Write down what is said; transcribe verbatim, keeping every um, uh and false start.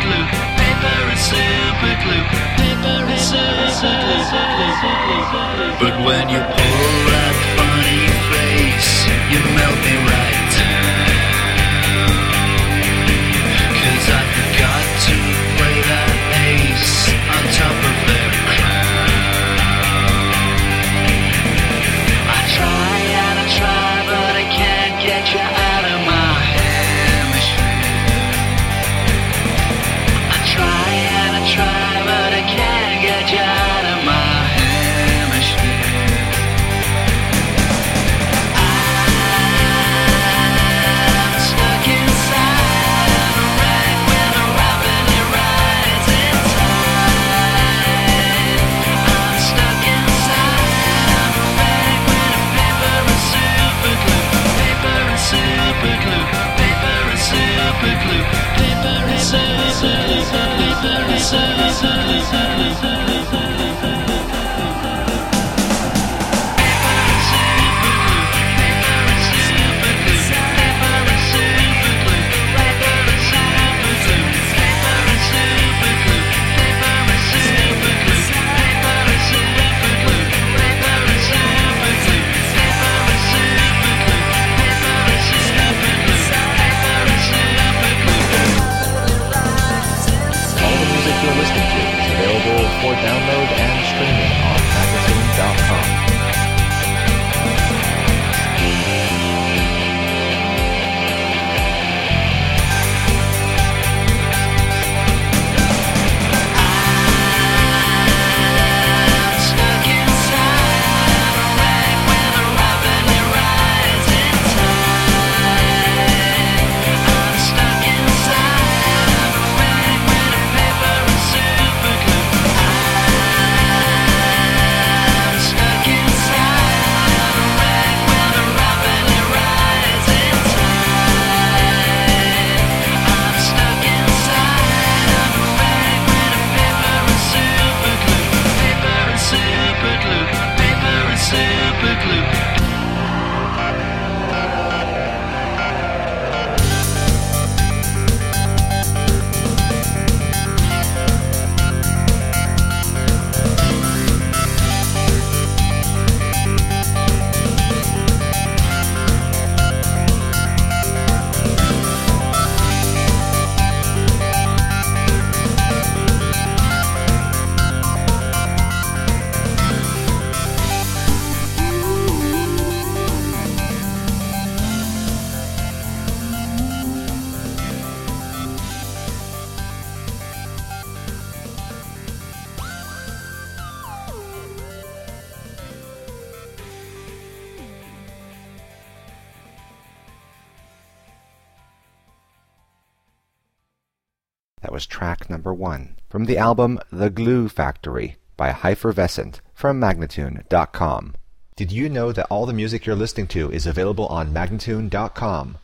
glue, paper and super glue, paper and super glue. But when you pull that funny face, you melt me right down. 'Cause I forgot to play that ace on top of their crown. I try and I try, but I can't get you out of my hemisphere. I try and I try, but I can't get you out of my hemisphere. I'm stuck inside of a wreck with a rapidly rising tide. I'm stuck inside of a wreck with a paper and super glue, paper and super glue, paper and super glue, paper and super glue, paper and super glue. For download and streaming on Magnatune dot com. That was track number one from the album The Glue Factory by Hypervescent from Magnatune dot com. Did you know that all the music you're listening to is available on Magnatune dot com?